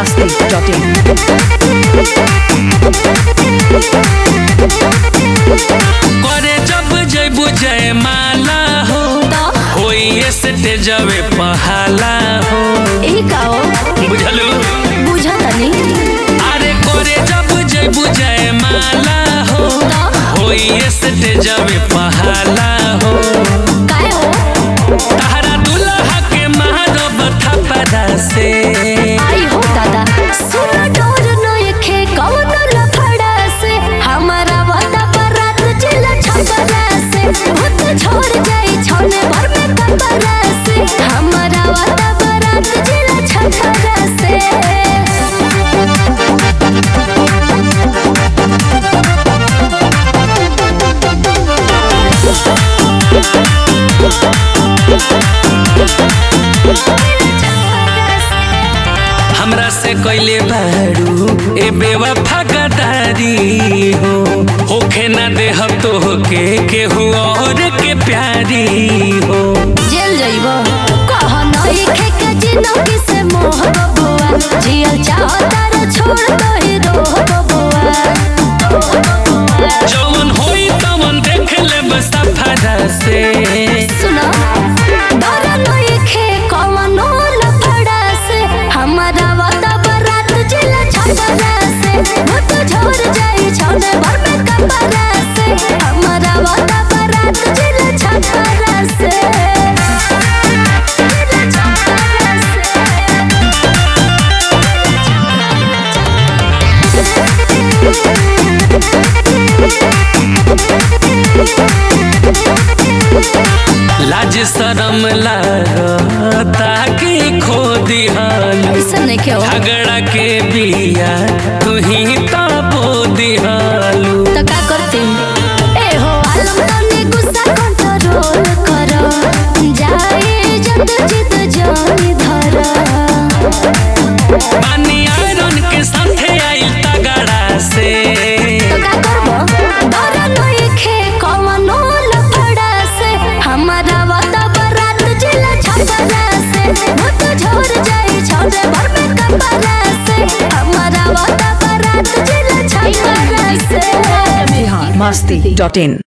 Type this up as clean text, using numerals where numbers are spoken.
masti.in। करे जब जयबू जय माला हो होइए से तेजवे पहाला हो बुझलू बुझतनी अरे करे जब जयबू जय माला हो होइए से तेजवे पहाला हो काय हो तारा दुल्हा के मारब थपड़ा से आई हो दादा सुन डोर नखे कौन लफड़ा से हमारा वादा बरात जिला छपरा से भूत छोड़ जाई छौने भर में कपड़ा से हमारा वादा बरात जिला छपरा से हमरा से कैले बारू ए बेवफा गदारी हो होखे ना देह तो के केहू और के प्यारी हो जेल जाइबो कह नई खेके जिंदगी से मोह बबुआ जियल चाहता रे छोड़ दो ही रोह बबुआ जौन होई तवन देख ले बस सफरा से सुनो डर नई खे कौनो लफड़ा से हमारा वादा बरात जिला छपरा से भूत झोर जाई छौने भर में कपड़ा से हमारा वादा बरात जिला छपरा से लाज शरम लागता कि खो दिहल ऐसा नहीं क्यों झगड़ा के बिया तू ही तो बो दिहलू तो का करती ए हो आलम तने गुस्सा कंट्रोल करो जाए जद जिद जानी धरा पानी आयरन के साथे आइल तगड़ा से तो का करबो डर नई खे कौनो लफड़ा से हमारा वादा बरात जिला छपरा से भूत झोर जाई छौने भर में कपड़ा से हमारा वादा बरात जिला छपरा से masti.in।